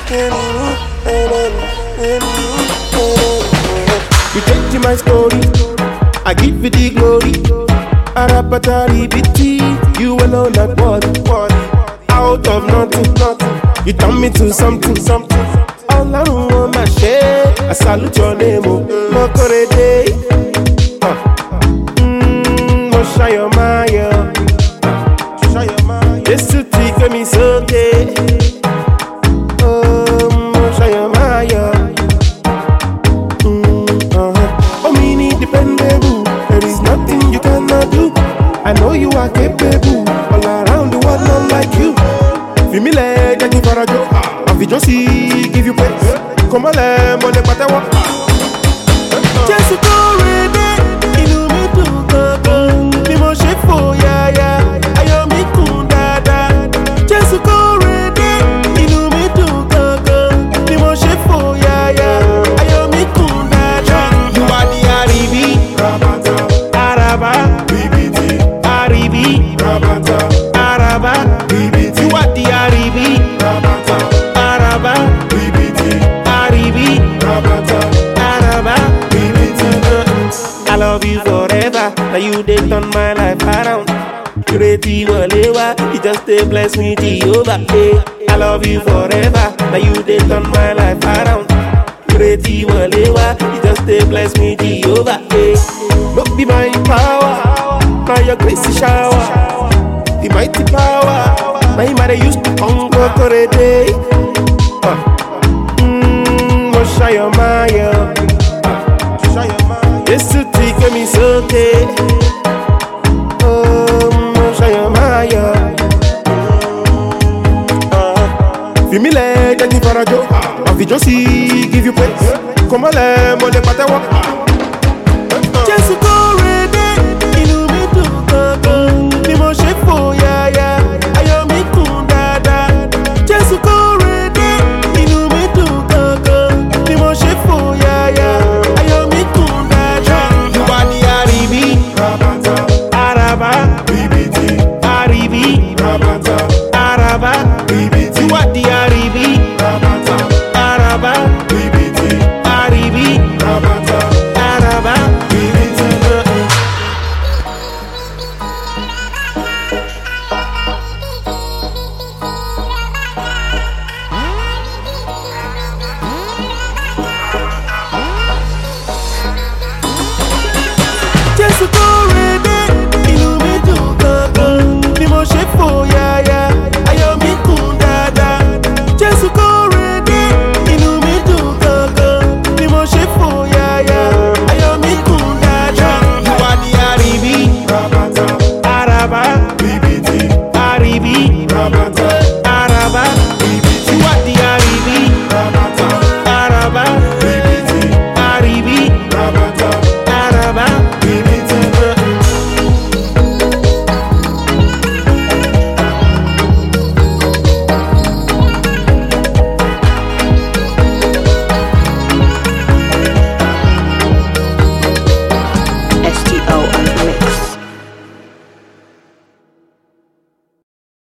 You take my story, I give you the glory. Arapatari biti, you alone that body. Out of nothing, you turn me to something. All I want my share, I salute your name, Mokorede. Moshayo Maya, this to take me so day. Moshayo Maya. Oh, me dependable. There is nothing you cannot do. I know you are capable. All around the world, not like you. Feel me like Jackie Farajo. I just see, give you praise. Come on, money, but I want. Just go ready. You me to go. Me mo shape for ya. Ayo mi kundada. Just go ready. You me to go. Me mo shape for ya. Ayo mi kundada. You are the Aribi, Araba, BBT, Aribi, Araba, BBT. You are the Aribi, Araba, BBT, Aribi, Araba, BBT. I love you forever. Now you they turn my life around. Creative whatever, you just stay bless me Jehovah. Hey, I love you forever. Now you they turn my life around. Creative whatever, you just stay bless me Jehovah. Hey, look be my power. Now your grace is shower. The mighty power. My mother used to conquer Korede. Moshayo Maya. This to take me so day. Moshayo Maya. Feel me like Jackie Farajo. I just see, give you praise. Come on, money, but I want. Just go ready. You me to go. Me mo shape for ya. Ayo mi kundada. Just go ready. You me to go. Me mo shape for ya. Ayo mi kundada. You are the Aribi, Araba, BBT, Aribi, Araba, BBT. You are the Aribi, Araba, BBT, Aribi, Araba, BBT. Just go ready.